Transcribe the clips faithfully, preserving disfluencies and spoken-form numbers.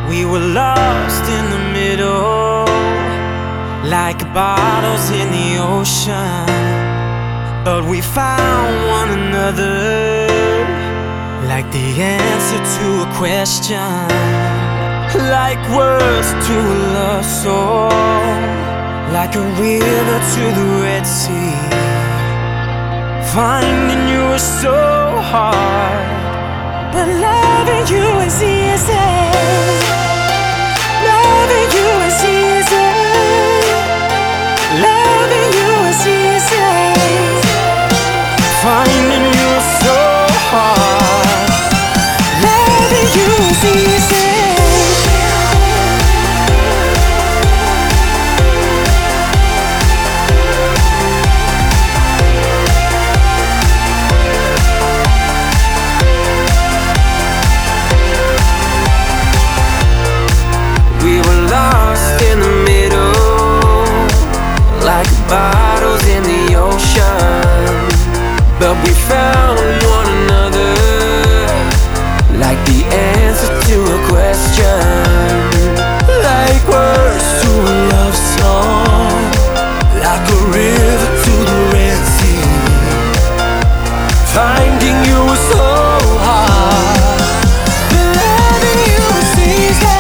We were lost in the middle, like bottles in the ocean. But we found one another, like the answer to a question, like words to a love song, like a river to the Red Sea. Finding you is so hard, but loving you is easy. Loving you is easy. Loving you is easy. Finding you is so hard. Loving you is easy. Bottles in the ocean, but we found one another, like the answer to a question, like words to a love song, like a river to the Red Sea. Finding you was so hard, but loving you was easy.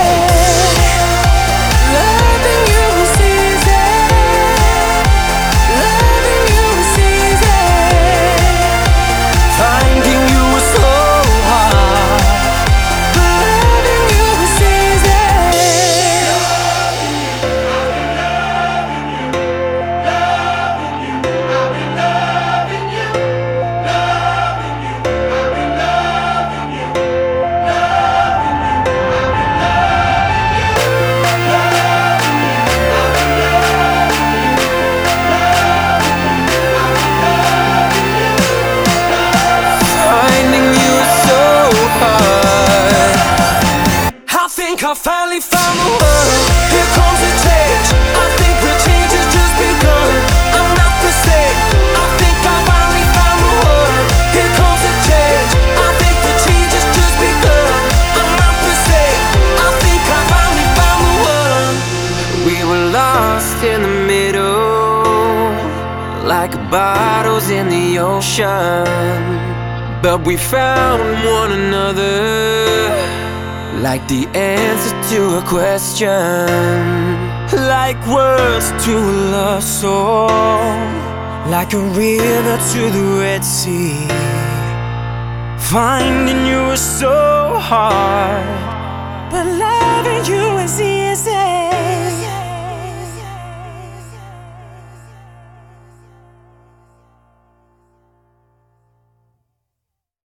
I finally found the word. Here comes the change. I think the change has just begun. I'm not the same. I think I finally found the word. Here comes the change. I think the change has just begun. I'm not the same. I think I finally found the word. We were lost in the middle, like bottles in the ocean, but we found one another, like the answer to a question, like words to a love song, like a river to the Red Sea. Finding you is so hard,